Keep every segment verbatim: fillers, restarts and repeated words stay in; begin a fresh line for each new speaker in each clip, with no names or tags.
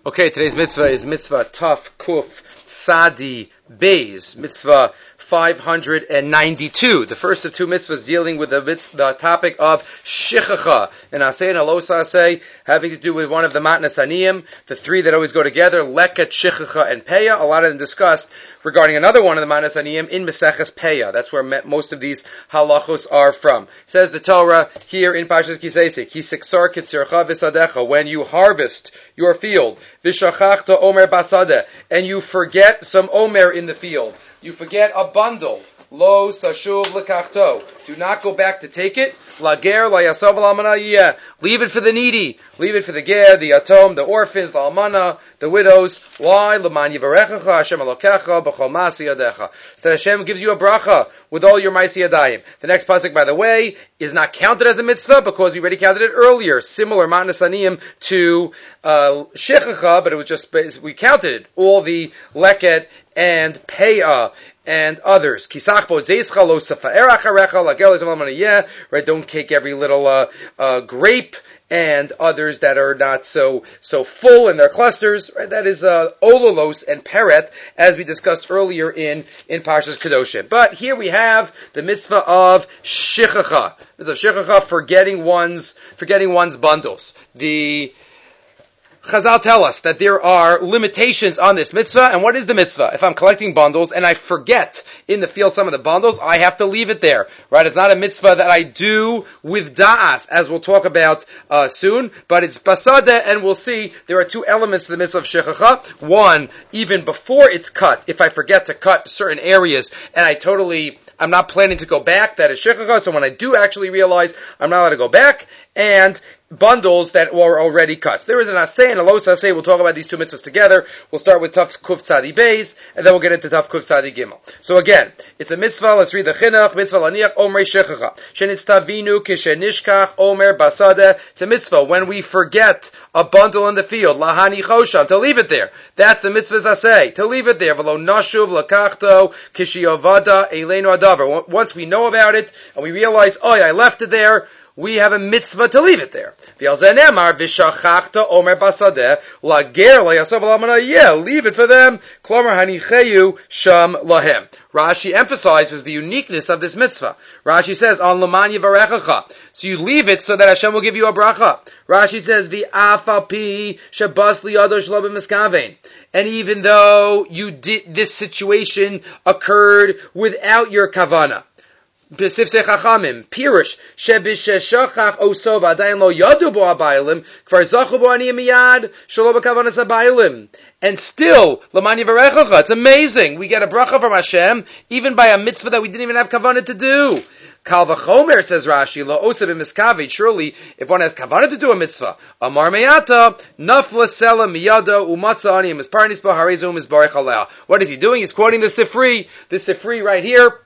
Okay, today's mitzvah is mitzvah Taf Kuf Tzadi Beis, mitzvah five hundred ninety-two. The first of two mitzvahs dealing with the, mitzvah, the topic of shichacha, and asay and alosa asay, having to do with one of the matnas aniyim, the three that always go together, leket, shichacha, and peya. A lot of them discussed regarding another one of the matnas aniyim in Meseches Peya. That's where most of these halachos are from. Says the Torah here in Parshas Kisesik, Hiseksar kitzircha v'sadecha, when you harvest your field, v'shachachta omer basadeh, and you forget some omer in the field. You forget a bundle. Lo sashuv lekachto. Do not go back to take it. Lager la yasav almanah. Leave it for the needy. Leave it for the ger, the atom, the orphans, the almana, the widows. Why? L'man yivarechecha Hashem elokecha b'chol masi yadecha. So that Hashem gives you a bracha with all your ma'aseh yadayim. The next pasuk, by the way, is not counted as a mitzvah because we already counted it earlier. Similar matnas aniyim to uh, shichacha, but it was just we counted it. All the leket and peya and others. Kisach bo zeischa lo safaer acharecha lagel izam almanah. Right? Don't take every little uh, uh, grape. And others that are not so so full in their clusters, right? That is uh, olalos and peret, as we discussed earlier in in Parshas Kedoshim. But here we have the mitzvah of shichacha, the shichacha, forgetting one's forgetting one's bundles. The Chazal tell us that there are limitations on this mitzvah, and what is the mitzvah? If I'm collecting bundles and I forget in the field some of the bundles, I have to leave it there, right? It's not a mitzvah that I do with da'as, as we'll talk about uh, soon, but it's basadeh, and we'll see there are two elements to the mitzvah of shichacha. One, even before it's cut, if I forget to cut certain areas, and I totally, I'm not planning to go back, that is shichacha, so when I do actually realize I'm not allowed to go back, and bundles that were already cut. So there is an asay and a los asay. We'll talk about these two mitzvahs together. We'll start with Taf Kuf Tzadi Beis, and then we'll get into Taf Kuf Tzadi Gimel. So again, it's a mitzvah. Let's read the chinuch. Mitzvah laniach omrei shechacha. Shenitztavinu kishenishkach omer basadeh. It's a mitzvah when we forget a bundle in the field. Lahani chosham, to leave it there. That's the mitzvah's asay, to leave it there. V'lo nashuv lakachto kishiyavada eleinu adavar. Once we know about it, and we realize, oh yeah, I left it there, we have a mitzvah to leave it there. Leave it for them. Rashi emphasizes the uniqueness of this mitzvah. Rashi says, on L'man yivarechecha. So you leave it so that Hashem will give you a bracha. Rashi says, V'afapi shabas liyado shelo b'miskavein. And even though you did, this situation occurred without your kavana. B'sifsei chachamim, pirush, shebisheshachach osov adayin lo yadu bo abayilim, kvar zachu bo aniyim miyad, shelo b'kavanas abayilim. And still, l'man yivarechecha, it's amazing. We get a bracha from Hashem, even by a mitzvah that we didn't even have kavanah to do. Kal v'chomer, says Rashi, lo osa b'miskavet, surely, if one has kavanah to do a mitzvah, amar meyata, nafla sela miyado, umatza aniyim, misparnis bo harezu misbarech aleh. What is he doing? He's quoting the Sifri, the Sifri right here,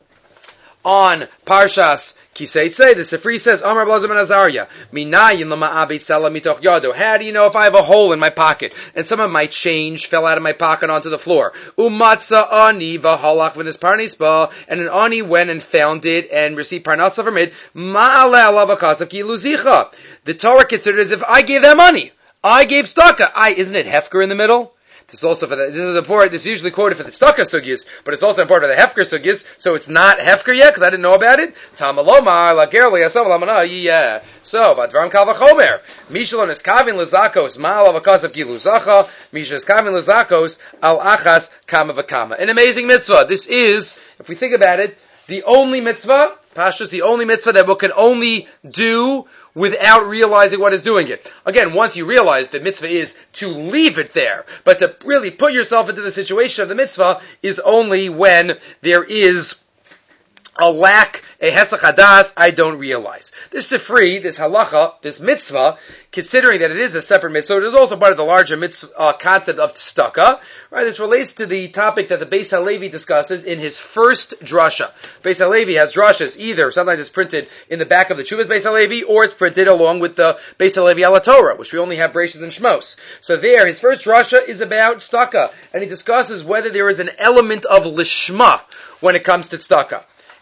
on Parshas Kiseitzei, the Sifri says, Amar Blazer ben Azariah, Minayin l'ma'abit sela mitoch yado. How do you know if I have a hole in my pocket and some of my change fell out of my pocket onto the floor? Umatza ani v'halach v'nis parnisba, and an ani went and found it and received parnasa from it. Ma'ale alav akasav ki luzicha. The Torah considered as if I gave them money. I gave tzedakah. I isn't it hefker in the middle? This is also for the, this is important, this is usually quoted for the tzedakah sugyas, but it's also important for the hefker sugyas, so it's not hefker yet, because I didn't know about it. Tamalomar, la gerli, asav lamana, yeah. So, vadvaram kal v'chomer, mishalon eskavin lezakos, ma'al avakasav gilu zacha, mishal eskavin lezakos, al achas kama v'kama. An amazing mitzvah. This is, if we think about it, the only mitzvah, Pashtus, the only mitzvah that we can only do without realizing what is doing it. Again, once you realize the mitzvah is to leave it there, but to really put yourself into the situation of the mitzvah is only when there is a lack, a hesach hadas, I don't realize. This Sifri, this halacha, this mitzvah, considering that it is a separate mitzvah, it is also part of the larger mitzvah uh, concept of tzedakah. Right? This relates to the topic that the Beis Halevi discusses in his first drasha. Beis Halevi has drashas either, sometimes it's printed in the back of the Chuvas Beis Halevi, or it's printed along with the Beis Halevi ala Torah, which we only have Brachos and Shmos. So there, his first drasha is about tzedakah, and he discusses whether there is an element of lishma when it comes to tzedakah.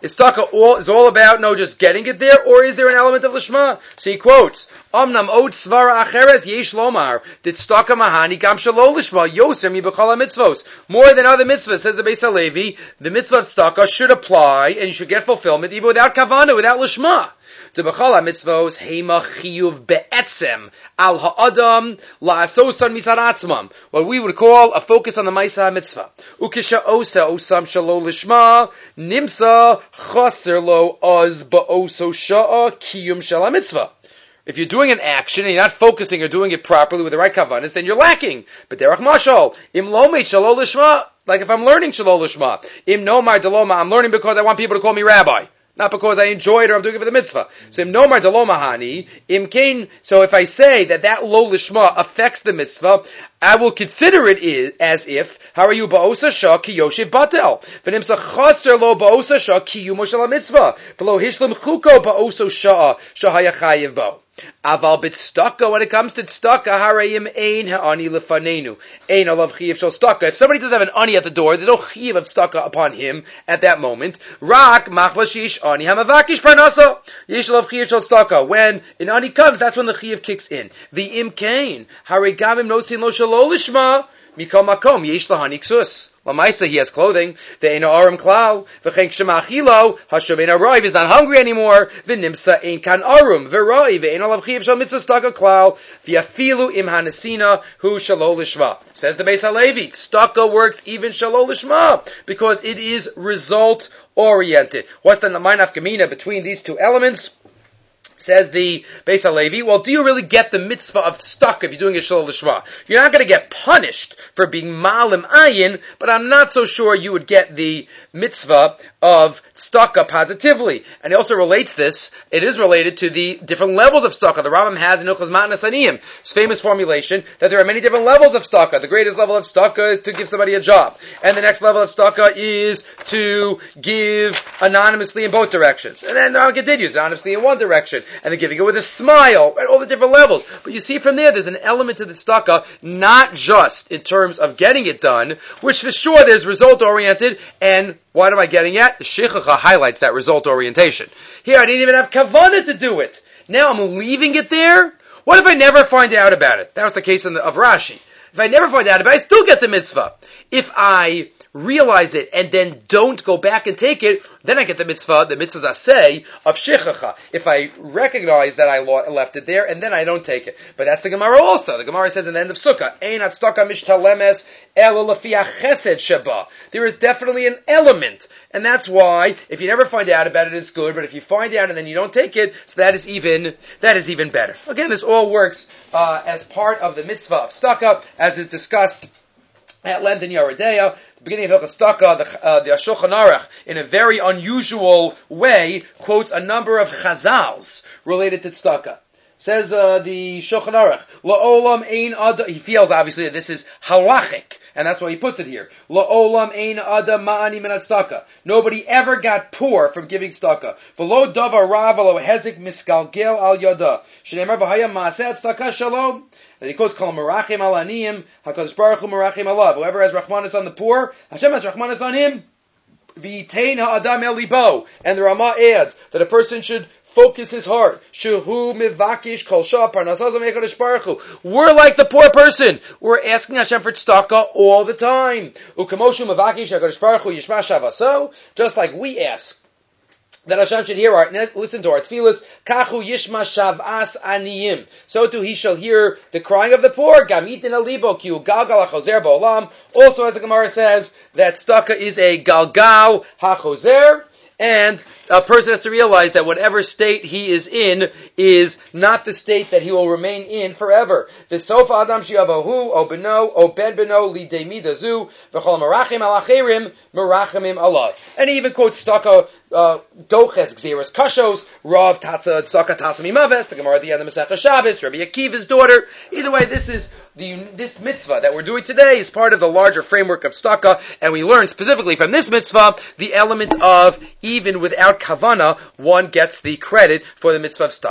Is tzedakah all, is all about, no, just getting it there, or is there an element of lishma? So he quotes, Omnam od svara acheres yesh lomar, dit tzedakah mahani gam shelo lishma, yoser mi b'chol mitzvos. More than other mitzvahs, says the Beis Halevi, the mitzvah of tzedakah should apply, and you should get fulfillment even without kavanah, without lishma. The b'chol mitzvos heima chiyuv be'etzem al ha'adam la'asosan mitzad atzmam. What we would call a focus on the ma'aseh mitzvah. Ukisha osa osam shalo lishma nimsa chaser lo az ba'oso sha'a kiyum shel mitzvah. If you're doing an action and you're not focusing or doing it properly with the right kavanas, then you're lacking. But derech mashal im lo meit shalo lishma. Like if I'm learning shalo lishma, im nomar deloma, I'm learning because I want people to call me rabbi. Not because I enjoy it or I'm doing it for the mitzvah. So im nomar delo mahani, im kain, so if I say that that lo lishma affects the mitzvah, I will consider it as if, how are you ba'osa shah ki yoshev batel? V'nimsa chaser lo ba'osa shah ki yumo shel mitzvah. V'lo hishlim chuko ba'osa shah shahaya chayiv bo. Aval bit tzedakah, when it comes to tzedakah, harayim ein ha'ani lefanenu. Ein alav chiyiv shel tzedakah. If somebody does have an ani at the door, there's no chiyiv of tzedakah upon him at that moment. Rak machlas yish ani hamavakish parnasa. Yish alav chiyiv shel tzedakah. When an ani comes, that's when the chiyiv kicks in. The im kain, haragamim nosin lo shelo lishma, mikol makom, yish lahani ksus. Lamaisa, he has clothing. Ve'ena aram klal. V'chen k'shema achilo. Hashem ein aroi. He's not hungry anymore. V'nimsa ein kan arum. V'roi. Ve'ena lav chiv shal mitzvah staka klal. V'yafilu im hanesina hu shalo lishma. Says the Beis Halevi. Staka works even shalo lishma. Because it is result oriented. What's the nafka mina between these two elements? Says the Beis Halevi, well, do you really get the mitzvah of tzedakah if you're doing a shalol lishma? You're not going to get punished for being malim ayin, but I'm not so sure you would get the mitzvah of tzedakah positively. And he also relates this, it is related to the different levels of tzedakah. The Rambam has in Hilchos Matnas Aniyim, his famous formulation that there are many different levels of tzedakah. The greatest level of tzedakah is to give somebody a job. And the next level of tzedakah is to give anonymously in both directions. And then the Rambam continues, anonymously in one direction. And they're giving it with a smile, right? All the different levels. But you see from there, there's an element to the tzedakah, not just in terms of getting it done, which for sure there's result-oriented, and what am I getting at? The Shechacha highlights that result orientation. Here, I didn't even have kavanah to do it. Now I'm leaving it there? What if I never find out about it? That was the case in the, of Rashi. If I never find out about it, I still get the mitzvah. If I realize it and then don't go back and take it, then I get the mitzvah, the mitzvahs aseh of shechacha. If I recognize that I left it there and then I don't take it. But that's the Gemara also. The Gemara says in the end of Sukkah, Ein hatzdaka mishtalemes ela lefi chesed sheba. There is definitely an element. And that's why, if you never find out about it, it's good, but if you find out and then you don't take it, so that is even, that is even better. Again, this all works, uh, as part of the mitzvah of tzedakah, as is discussed at length in Yoreh De'ah, the beginning of Hilchos Tzedakah, the, uh, the Shulchan Aruch, in a very unusual way, quotes a number of chazals related to tzedakah. Says the, the Shulchan Aruch, La'olam ein adam, he feels obviously that this is halachic, and that's why he puts it here. La'olam ein adam ma'ani min tzedakah. Nobody ever got poor from giving tzedakah. V'lo davar rav v'lo hezik miskalgel al yada. Shneimar v'haya ma'aseh tzedakah shalom. And he quotes, "Kol merachim al aniyim, HaKadosh Baruch Hu merachim alav." Whoever has rachmanis on the poor, Hashem has rachmanis on him. V'yitein ha'adam el libo. And the Ramah adds that a person should focus his heart. Shehu mivakish kol shah parnasazam HaKadosh Baruch Hu. We're like the poor person. We're asking Hashem for tzedakah all the time. Ukamoshu mivakish HaKadosh Baruch Hu yishma shavaso. Just like we ask that Hashem should hear our, listen to our tefillas, kachu yishma shavas aniyim. So too he shall hear the crying of the poor, gamitin alibo, ki galgal hachozer ba'olam. Also, as the Gemara says, that tzedakah is a galgal hachozer, and a person has to realize that whatever state he is in is not the state that he will remain in forever. V'sof adam shi'avahu, o beno, o ben beno, lidei midazu, v'chol merachim al acherim, merachimim alav. And he even quotes tzedakah, Uh, Dochetz, Gzeras Kashos, Rav Tatza, Tzaka Tatza Mimaves, the Gemara at the end of Masechah Shabbos, Rabbi Akiva's daughter. Either way, this is the, this mitzvah that we're doing today is part of the larger framework of tzedakah, and we learn specifically from this mitzvah the element of even without kavana, one gets the credit for the mitzvah of tzedakah.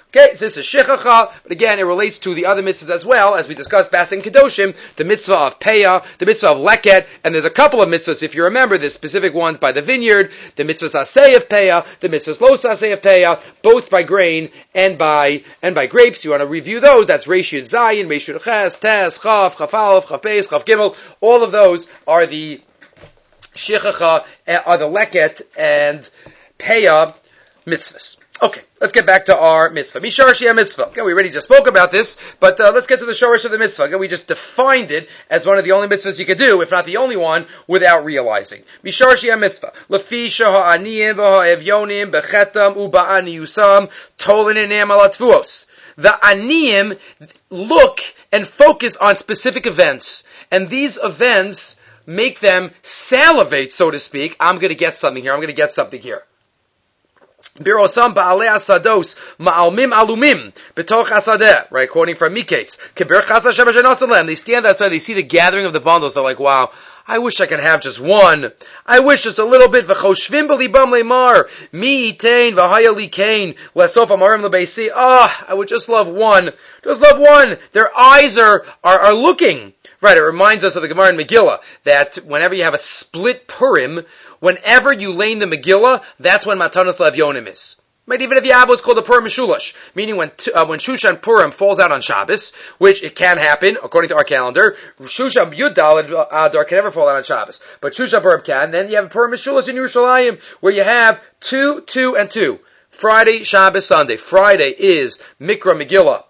Okay, so this is Shechacha, but again, it relates to the other mitzvahs as well, as we discussed back in Kedoshim, the mitzvah of Peah, the mitzvah of Leket, and there's a couple of mitzvahs, if you remember, there's specific ones by the vineyard, the mitzvahs Aseh of Peah, the mitzvahs Los Aseh of Peah, both by grain and by and by grapes. You want to review those, that's Reish Yud Zayin, Reish Yud Ches, Tes, Chav, Chaf Aleph, Chaf Beis, Chaf Gimel, all of those are the Shechacha, are the Leket and Peah mitzvahs. Okay, let's get back to our mitzvah. Mishar Shia mitzvah. Okay, we already just spoke about this, but uh, let's get to the shorish of the mitzvah. Okay, we just defined it as one of the only mitzvahs you could do, if not the only one, without realizing. Mishar Shia mitzvah. Lefi shaha'aniyim v'ha'evyonim bechetam uba'aniyusam tolininem alatvuos. The aniyim look and focus on specific events, and these events make them salivate, so to speak. I'm going to get something here. I'm going to get something here. Birosam ba'alei asados ma'almim alumim betoch asadeh. Right, quoting from Miketz. Kibir chasa shemesh enosalem. They stand outside. They see the gathering of the bundles. They're like, "Wow, I wish I could have just one. I wish just a little bit." V'choshvim b'libam leimar mi itein v'haya li kain lesof amarim lebeisi. Ah, I would just love one. Just love one. Their eyes are are, are looking. Right, it reminds us of the Gemara in Megillah that whenever you have a split Purim, whenever you lane the Megillah, that's when Matanos Levyonim is. Right, even if you have what's called a Purim Mishulash, meaning when uh, when Shushan Purim falls out on Shabbos, which it can happen according to our calendar, Shushan Yud Daled Adar can never fall out on Shabbos, but Shushan Purim can. Then you have Purim Mishulash in Yerushalayim, where you have two, two, and two. Friday, Shabbos, Sunday. Friday is Mikra Megillah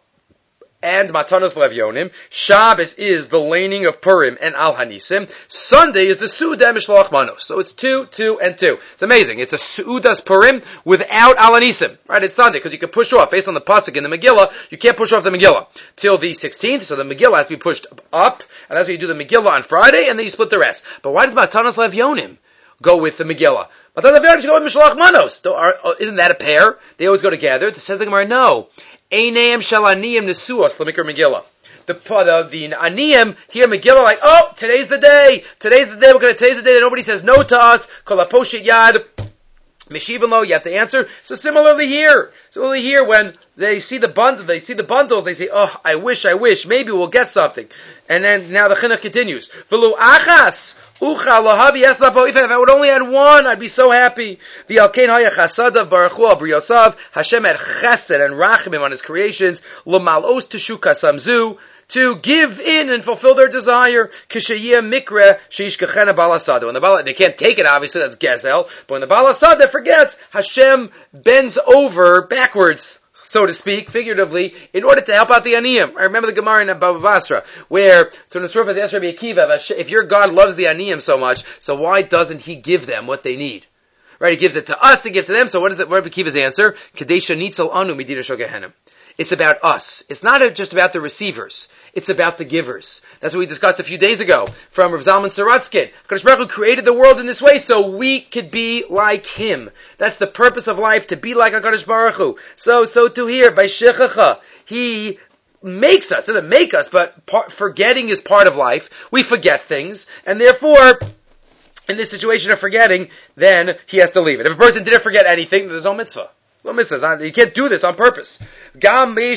and Matanos Levyonim. Shabbos is the laning of Purim and Al Hanisim. Sunday is the Su'udah Mishloach Manos. So it's two, two, and two. It's amazing. It's a Su'udas Purim without Al Hanisim. Right, it's Sunday, because you can push off, based on the Pasuk in the Megillah, you can't push off the Megillah till the sixteenth, so the Megillah has to be pushed up, and that's why you do the Megillah on Friday, and then you split the rest. But why does Matanos Levyonim go with the Megillah? Matanos Levyonim should go with Mishloach Manos. Isn't that a pair? They always go together. It says the Gemara, no. Einayim shel aniyim nesuos l'mikra Megillah. The the the aniyim here Megillah, like, oh, today's the day. Today's the day. We're going to today's the day that nobody says no to us. Kol haposhit yad mishivan lo. You have to answer. So similarly here, similarly here, when they see the bundle, they see the bundles, they say, oh, I wish, I wish, maybe we'll get something. And then now the chinuch continues. V'lu achas. Ucha lohavi eslapo. If I would only had one, I'd be so happy. V'alkein haya chasadav baruchu al briyosav. Hashem had chesed and rachmim on His creations. L'malos teshuka samzu. To give in and fulfill their desire. Kishayeh mikre sheishkachena balasada. When the bala, they can't take it, obviously, that's gezel. But when the balasada forgets, Hashem bends over backwards, so to speak, figuratively, in order to help out the aniyim. I remember the Gemara in Bava Basra, where to Nesruf as Rabbi Akiva, if your God loves the aniyim so much, so why doesn't He give them what they need? Right? He gives it to us to give to them. So what is it? What Rabbi Akiva's answer? Kadesha nitzel anu midina shogehenim. It's about us. It's not just about the receivers. It's about the givers. That's what we discussed a few days ago from Rav Zalman Saratskin. HaKadosh Baruch Hu created the world in this way so we could be like Him. That's the purpose of life, to be like HaKadosh Baruch Hu. So, so to here, by Shechacha, He makes us, doesn't make us, but part, forgetting is part of life. We forget things, and therefore, in this situation of forgetting, then he has to leave it. If a person didn't forget anything, there's no mitzvah. No mitzvah. You can't do this on purpose. Not only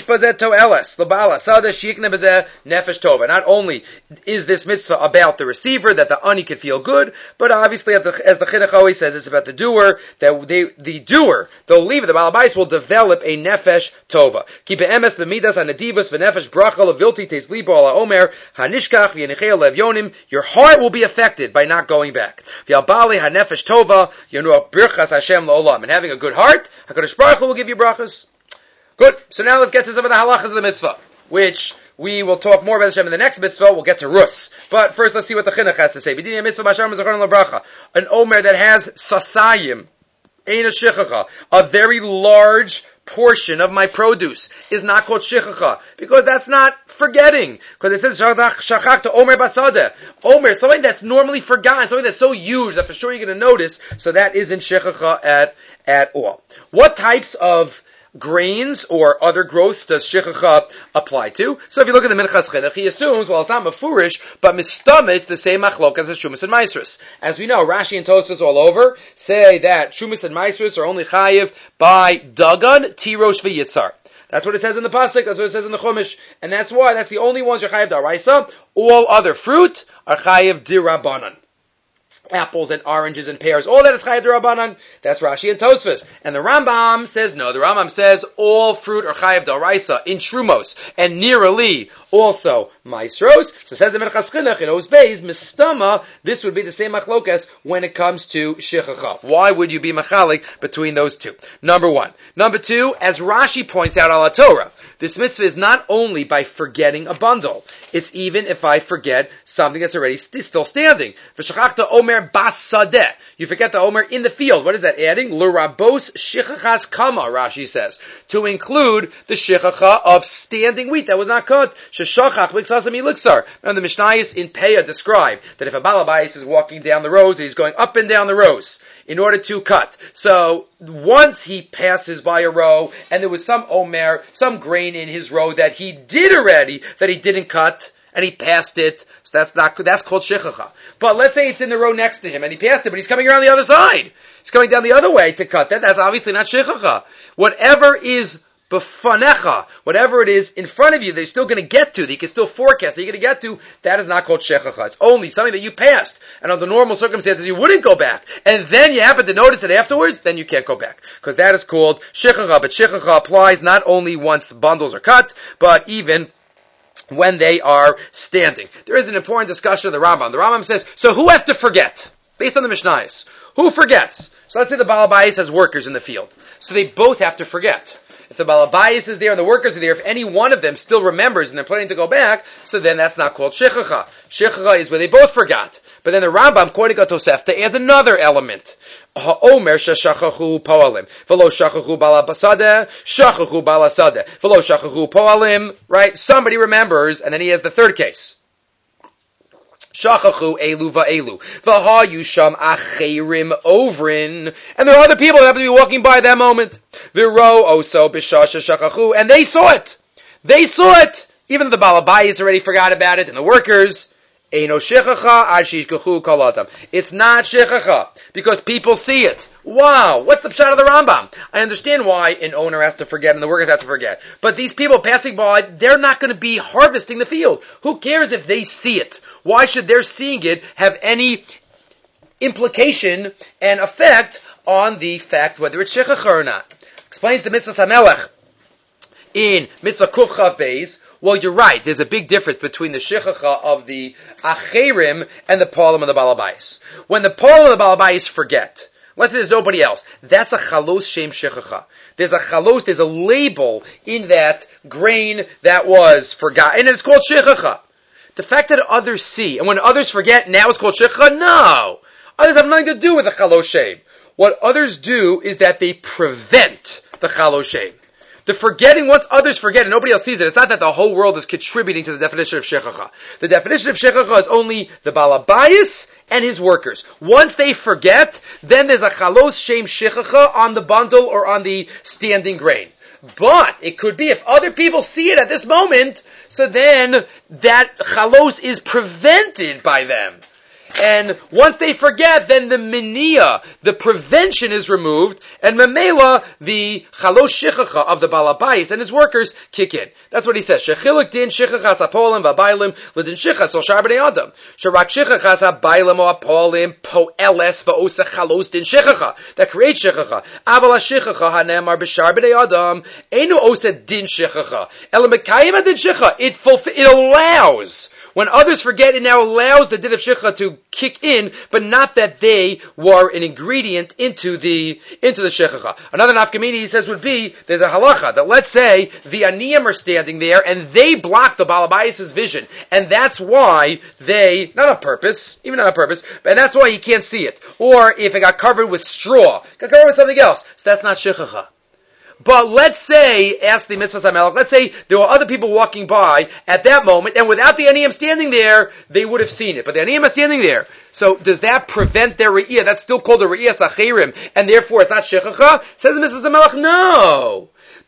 is this mitzvah about the receiver, that the ani can feel good, but obviously, as the, as the chinuch always says, it's about the doer, that they, the doer, the leaver, the balabais, will develop a nefesh tova. Keep emes b'midas hanedivus v'nefesh bracha levilti tes libo ala omer hanishkach v'yenichei levyonim. Your heart will be affected by not going back. V'yalbali hanefesh tova yonu birchas Hashem la'olam. And having a good heart, HaKadosh Baruch Hu will give you brachas. Good. So now let's get to some of the halachas of the mitzvah, which we will talk more about Hashem in the next mitzvah. We'll get to Rus. But first, let's see what the chinuch has to say. An omer that has sasayim, ein a shichacha, a very large portion of my produce is not called shichacha, because that's not forgetting. Because it says shachach to omer basadeh. Omer, something that's normally forgotten, something that's so huge that for sure you're going to notice. So that isn't shichacha at at all. What types of grains or other growths does shichacha apply to? So if you look at the Minchas Chinuch, he assumes, well, it's not mafurish, but mistameh, it's the same machlokas as Shumas and Maisrus. As we know, Rashi and Tosfos all over say that Shumas and Maisrus are only chayiv by Dagan, Tirosh, v'Yitzar. That's what it says in the pasuk. That's what it says in the Chumash, and that's why that's the only ones you're chayav d'oraisa. All other fruit are chayav d'Rabbanan. Apples and oranges and pears, all that is chayav d'Rabbanan. That's Rashi and Tosfos. And the Rambam says no. The Rambam says all fruit are chayav d'oraisa in Trumos and nearly also maisros. So it says the Menachas Chinuch in Oz Beis Mistama. This would be the same machlokas when it comes to shechacha. Why would you be machalik between those two? Number one. Number two, as Rashi points out al Torah, this mitzvah is not only by forgetting a bundle. It's even if I forget something that's already st- still standing. V'shachachta omer bas sadeh. You forget the omer in the field. What is that adding? L'rabos shichachas kama, Rashi says. To include the shichacha of standing wheat that was not cut. Sheshachach b'ksasam iliksar. And the Mishnayos in Peah describe that if a balabayis is walking down the rows, he's going up and down the rows in order to cut. So once he passes by a row and there was some omer, some grain in his row that he did already, that he didn't cut, and he passed it, so that's not, that's called shechacha. But let's say it's in the row next to him, and he passed it, but he's coming around the other side. He's coming down the other way to cut that. That's obviously not shechacha. Whatever is befanecha, whatever it is in front of you that you're still going to get to, that you can still forecast that you're going to get to, that is not called shechacha. It's only something that you passed, and under normal circumstances you wouldn't go back, and then you happen to notice it afterwards, then you can't go back. Because that is called shechacha, but shechacha applies not only once the bundles are cut, but even when they are standing. There is an important discussion of the Rambam. The Rambam says, so who has to forget? Based on the Mishnayos. Who forgets? So let's say the Balabayis has workers in the field. So they both have to forget. If the Balabayis is there and the workers are there, if any one of them still remembers and they're planning to go back, so then that's not called shechacha. Shechacha is where they both forgot. But then the Rambam, quoting a Tosefta, adds another element. Ha'omer sheshachachu po'alim. V'lo shachachu bala basadeh, shachachu bala sadeh. V'lo shachachu po'alim. Right? Somebody remembers, and then he has the third case. Shachachu elu va'elu. V'ha yusham acherim ovrin. And there are other people that happen to be walking by at that moment. V'ro oso b'shasha shachachu. And they saw it. They saw it. Even though the balabayis already forgot about it, and the workers. Eino shechacha ad shishkachu kol adam. It's not shechacha because people see it. Wow, what's the pshat of the Rambam? I understand why an owner has to forget and the workers have to forget. But these people passing by, they're not going to be harvesting the field. Who cares if they see it? Why should their seeing it have any implication and effect on the fact whether it's shechacha or not? Explains the Mitzvah Samelech in Mitzvah Kuf Chav Beis. Well, you're right. There's a big difference between the shechacha of the acherim and the po'alim of the balabayis. When the po'alim of the balabayis forget, let's say there's nobody else, that's a chalos shem shechacha. There's a chalos, there's a label in that grain that was forgotten, and it's called shechacha. The fact that others see, and when others forget, now it's called shechacha? No. Others have nothing to do with the chalos shem. What others do is that they prevent the chalos shem. The forgetting, once others forget and nobody else sees it, it's not that the whole world is contributing to the definition of shechacha. The definition of shechacha is only the balabayis and his workers. Once they forget, then there's a chalos shem shechacha on the bundle or on the standing grain. But it could be if other people see it at this moment, so then that chalos is prevented by them. And once they forget, then the miniya, the prevention is removed, and memela, the chalos shechacha of the balabayis and his workers kick in. That's what he says. Shechiluk din shechachas hapolim v'abaylim l'din shechas ol shar b'nei adam. Sharak shechachas habaylim o hapolim po'eles v'osa chalos din shechacha. That creates shechacha. Aval ha-shechacha hanemar b'shar b'nei adam einu osa din shechacha. Ela mekayim din shechacha. It fulfill, it allows. When others forget, it now allows the din of shechacha to kick in, but not that they were an ingredient into the into the shechacha. Another nafkamini, he says, would be, there's a halacha, that let's say the aniyim are standing there, and they block the balabayis' vision, and that's why they, not on purpose, even not on purpose, and that's why he can't see it. Or if it got covered with straw, got covered with something else, so that's not shechacha. But let's say, ask the Mitzvah Samelech, let's say there were other people walking by at that moment, and without the Aniyim standing there, they would have seen it. But the Aniyim are standing there. So does that prevent their Re'iyah? That's still called a Re'iyah Sachirim, and therefore it's not Shechacha? Says the Mitzvah Samelech, no.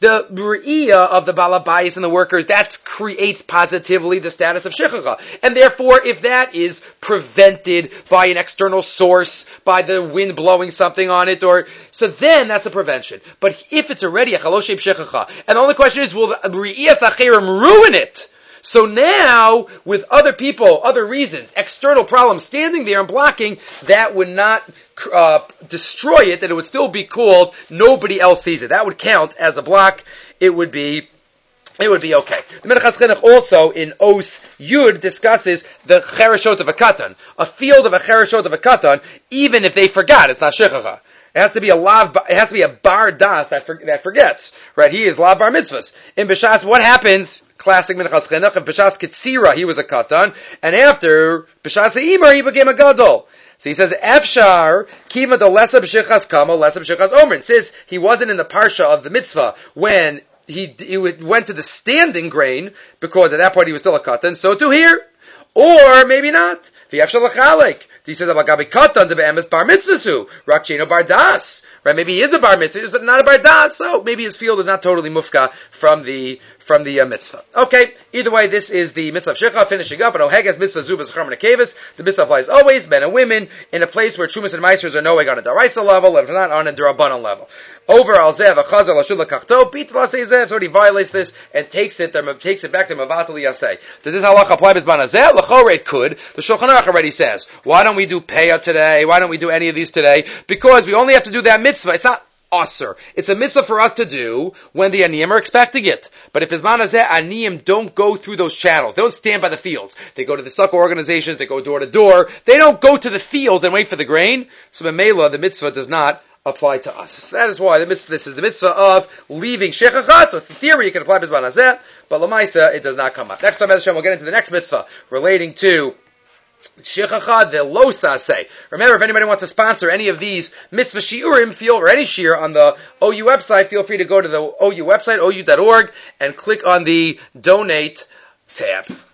the B'ri'iyah of the Balabayis and the workers, that creates positively the status of Shechacha. And therefore, if that is prevented by an external source, by the wind blowing something on it, or so then that's a prevention. But if it's already a Chalosheb Shechacha, and the only question is, will the B'ri'iyas Acherim ruin it? So now, with other people, other reasons, external problems standing there and blocking, that would not uh, destroy it, that it would still be called, nobody else sees it. That would count as a block. It would be, it would be okay. The Menachas Chinuch also in Os Yud discusses the Chereshot of a Katan. A field of a Chereshot of a Katan, even if they forgot, it's not Shechacha. It has to be a lav. It has to be a bar das that for, that forgets. Right? He is lav bar mitzvahs. In B'shas, what happens? Classic Minchas Chinuch. In B'shas Ketzira, he was a katan, and after B'shas Eimer, he became a gadol. So he says, Efshar kima de lesa b'shichas kamo lesa b'shichas omrin. Since he wasn't in the parsha of the mitzvah when he he went to the standing grain, because at that point he was still a katan. So to here, or maybe not. The Efshar lachalek. He says about Gabi Katan the Be'emes Bar Mitzvasu, Rakchino Bar Das. Right? Maybe he is a Bar Mitzvah, he's not a Bar Das, so maybe his field is not totally mufka from the from the uh, mitzvah. Okay, either way, this is the mitzvah of Shecha, finishing up, and Oheges mitzvah Zubas Charman Kavis. The mitzvah applies always, men and women, in a place where Chumas and Meisters are no way on a Daraisa level, if not on a Darabanan level. Over al zev a chazal ashul lakachto bit v'asei zev. So he violates this and takes it, takes it back to mavatal yasei. Does this halacha apply b'zman hazeh? L'chorei it could. The Shulchan Aruch already says, why don't we do payah today? Why don't we do any of these today? Because we only have to do that mitzvah. It's not aser. It's a mitzvah for us to do when the aniyim are expecting it. But if b'zman hazeh, aniyim don't go through those channels. They don't stand by the fields. They go to the sukkah organizations. They go door to door. They don't go to the fields and wait for the grain. So b'meila, the mitzvah does not apply to us. So that is why the mitzvah, this is the mitzvah of leaving shechacha. So in theory, you can apply b'zman hazeh, but l'maisa, it does not come up. Next time, Hashem, we'll get into the next mitzvah relating to shechacha, the losa say. Remember, if anybody wants to sponsor any of these mitzvah shiurim, feel, or any shiur on the O U website, feel free to go to the O U website, O U dot org, and click on the donate tab.